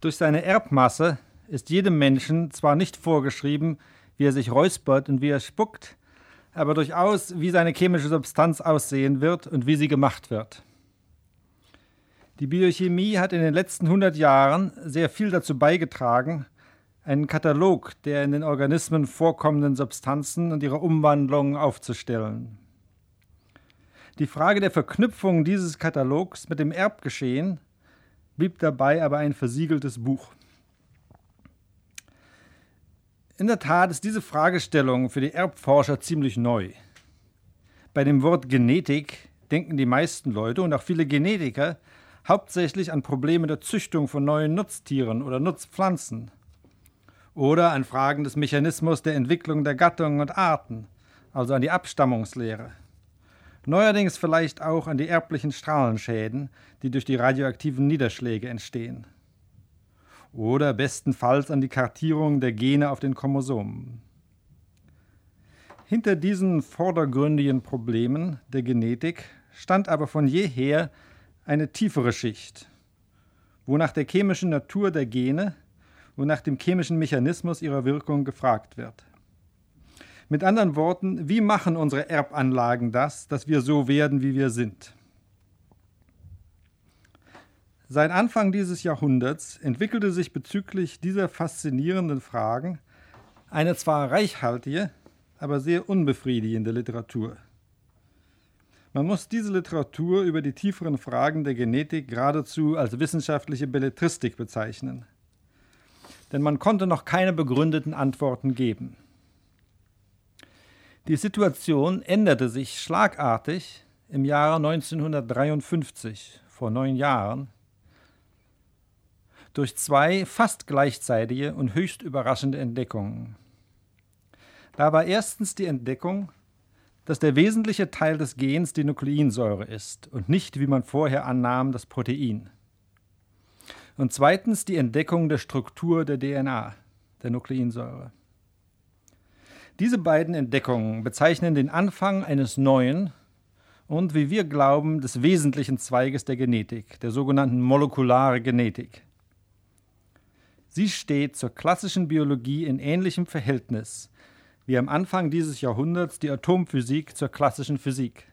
Durch seine Erbmasse ist jedem Menschen zwar nicht vorgeschrieben, wie er sich räuspert und wie er spuckt, aber durchaus, wie seine chemische Substanz aussehen wird und wie sie gemacht wird. Die Biochemie hat in den letzten 100 Jahren sehr viel dazu beigetragen, einen Katalog der in den Organismen vorkommenden Substanzen und ihrer Umwandlung aufzustellen. Die Frage der Verknüpfung dieses Katalogs mit dem Erbgeschehen blieb dabei aber ein versiegeltes Buch. In der Tat ist diese Fragestellung für die Erbforscher ziemlich neu. Bei dem Wort Genetik denken die meisten Leute und auch viele Genetiker hauptsächlich an Probleme der Züchtung von neuen Nutztieren oder Nutzpflanzen oder an Fragen des Mechanismus der Entwicklung der Gattungen und Arten, also an die Abstammungslehre. Neuerdings vielleicht auch an die erblichen Strahlenschäden, die durch die radioaktiven Niederschläge entstehen. Oder bestenfalls an die Kartierung der Gene auf den Chromosomen. Hinter diesen vordergründigen Problemen der Genetik stand aber von jeher eine tiefere Schicht, wo nach der chemischen Natur der Gene und nach dem chemischen Mechanismus ihrer Wirkung gefragt wird. Mit anderen Worten, wie machen unsere Erbanlagen das, dass wir so werden, wie wir sind? Seit Anfang dieses Jahrhunderts entwickelte sich bezüglich dieser faszinierenden Fragen eine zwar reichhaltige, aber sehr unbefriedigende Literatur. Man muss diese Literatur über die tieferen Fragen der Genetik geradezu als wissenschaftliche Belletristik bezeichnen. Denn man konnte noch keine begründeten Antworten geben. Die Situation änderte sich schlagartig im Jahre 1953, vor 9 Jahren, durch 2 fast gleichzeitige und höchst überraschende Entdeckungen. Da war erstens die Entdeckung, dass der wesentliche Teil des Gens die Nukleinsäure ist und nicht, wie man vorher annahm, das Protein. Und zweitens die Entdeckung der Struktur der DNA, der Nukleinsäure. Diese beiden Entdeckungen bezeichnen den Anfang eines neuen und, wie wir glauben, des wesentlichen Zweiges der Genetik, der sogenannten molekularen Genetik. Sie steht zur klassischen Biologie in ähnlichem Verhältnis wie am Anfang dieses Jahrhunderts die Atomphysik zur klassischen Physik.